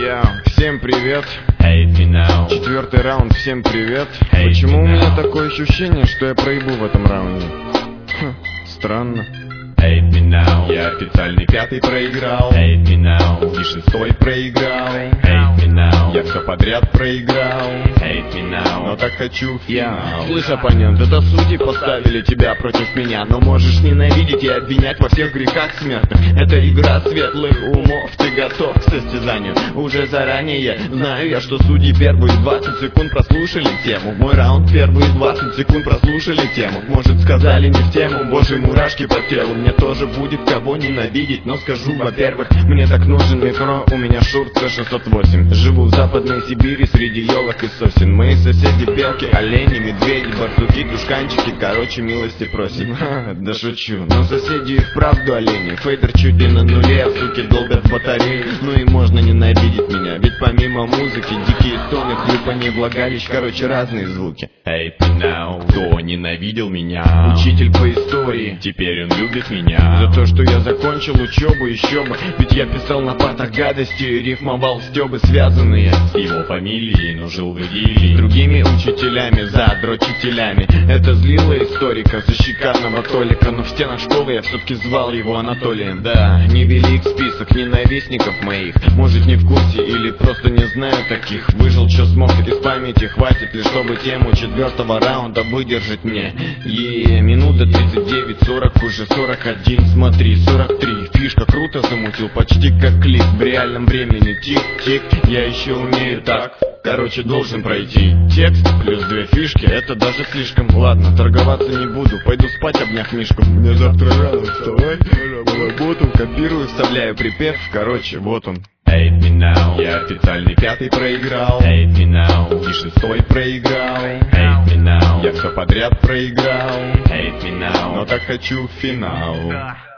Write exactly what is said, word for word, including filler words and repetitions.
Я, всем привет. Hate me now. Четвертый раунд, всем привет. Hate Почему me у меня now. такое ощущение, что я проебу в этом раунде? Хм, странно. Hate me now. Я официальный пятый проиграл, Hate me now. и шестой проиграл. Hate me now. Я все подряд проиграл, Hate me now. но так хочу Я, финал. слышь, оппонент, это судьи поставили тебя против меня. Но можешь ненавидеть и обвинять во всех грехах смертных. Это игра светлых умов, ты готов к состязанию уже заранее. Знаю я, что судьи первые двадцать секунд прослушали тему. Мой раунд первые двадцать секунд прослушали тему. Может, сказали не в тему, боже, мурашки по телу. Мне тоже будет кого ненавидеть, но скажу, во-первых, мне так нужен микро, у меня Шурт С шестьсот восемь. Живу в Западной Сибири среди елок и сосен. Мои соседи белки, олени, медведи, барсуки, тушканчики, короче, милости просим. Ха, да шучу, но соседи и вправду олени. Фейдер чуть ли на нуле, а суки долбят батареи. Ну и можно ненавидеть меня, ведь помимо музыки дикие стоны, хлюпанье влагалищ, короче, разные звуки. Hate me now. Кто ненавидел меня, Учитель по истории, теперь он любит меня. за то, что я закончил учебу, еще бы. Ведь я писал на партах гадости, рифмовал стебы связанные С его фамилией, но жил в идиллии. с другими учителями, задрочителями. Это злило историка за шикарного Толика. Но в стенах школы я все-таки звал его Анатолием. Да, невелик список ненавистников моих. Может, не в курсе или просто не знаю таких. Выжил, что смог из памяти, хватит ли, чтобы тему четвертого раунда выдержать мне. Е, минута тридцать девять, сорок, уже сорок один, смотри, сорок три. Фишка круто замутил, почти как клип. В реальном времени тик-тик, я еще умею так. Короче, должен пройти текст плюс две фишки, это даже слишком. Ладно, торговаться не буду, пойду спать, обняв Мишку. Мне завтра рано вставать, на работу, копирую, вставляю припев. Короче, вот он. Hate me now. Я официальный пятый проиграл, Hate me now. и шестой проиграл. Hate me now. Я все подряд проиграл, Hate me now. но так хочу финал.